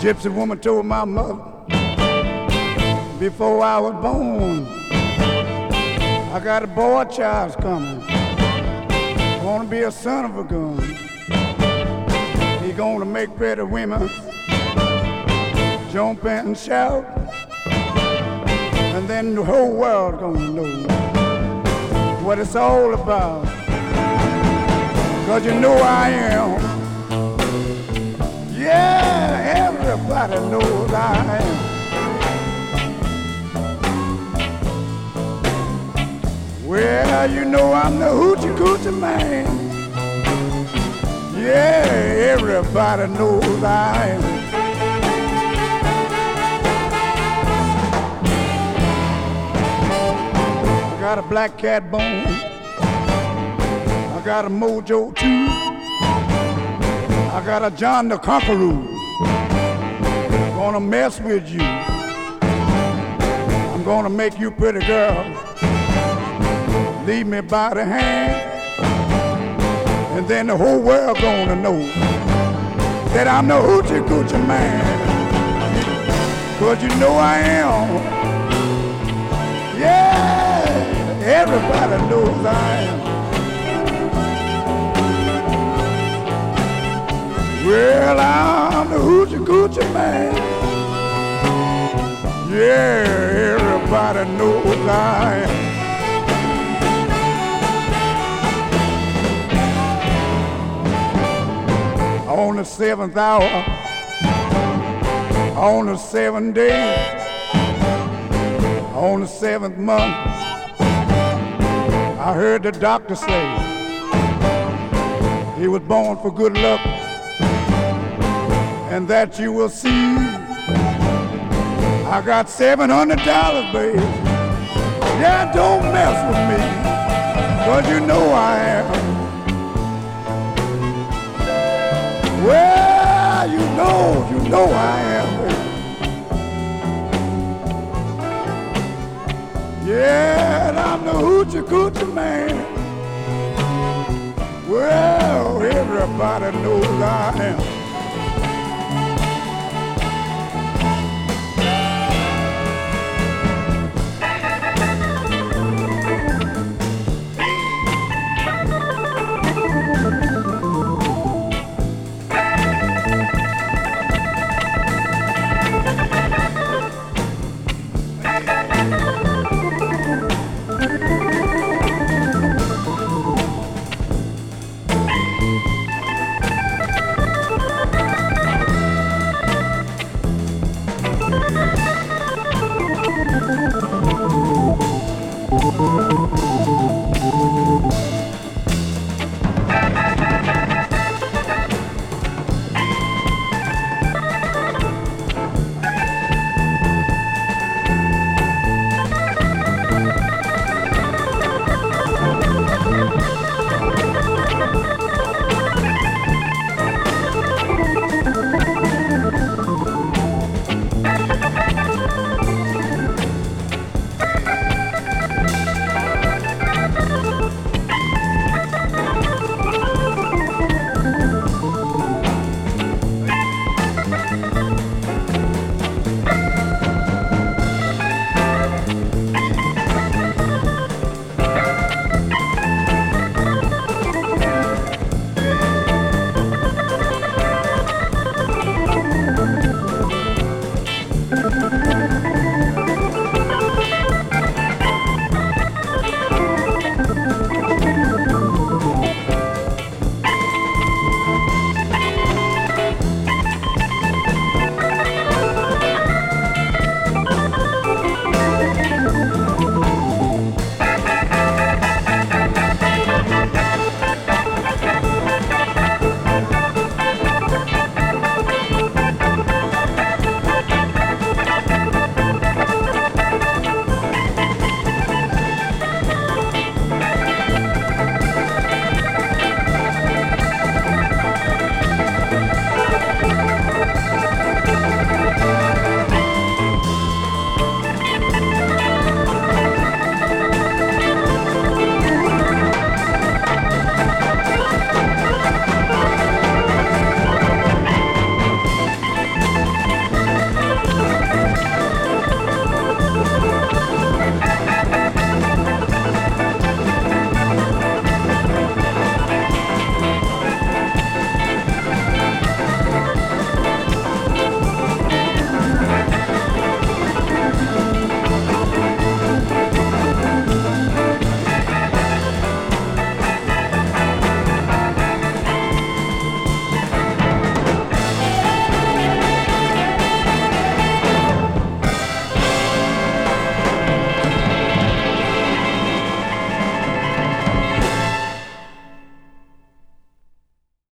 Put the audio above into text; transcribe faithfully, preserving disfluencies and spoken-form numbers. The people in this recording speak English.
Gypsy woman told my mother before I was born, I got a boy child's coming, gonna be a son of a gun. He gonna make pretty women jump and shout, and then the whole world gonna know what it's all about. Cause you know I am. Yeah, everybody knows I am. Well, you know I'm the hoochie coochie man. Yeah, everybody knows I am. I got a black cat bone, I got a mojo too, I got a John the Conqueror, gonna mess with you. I'm gonna make you pretty girl lead me by the hand, and then the whole world gonna know that I'm the hoochie coochie man. Cause you know I am. Yeah, everybody knows I am. Well, I'm the hoochie coochie man. Yeah, everybody knows I am. On the seventh hour, on the seventh day, on the seventh month, I heard the doctor say he was born for good luck, and that you will see. I got seven hundred dollars, baby. Yeah, don't mess with me, cause you know I am. Well, you know, you know I am, baby. Yeah, and I'm the hoochie coochie man. Well, everybody knows I am.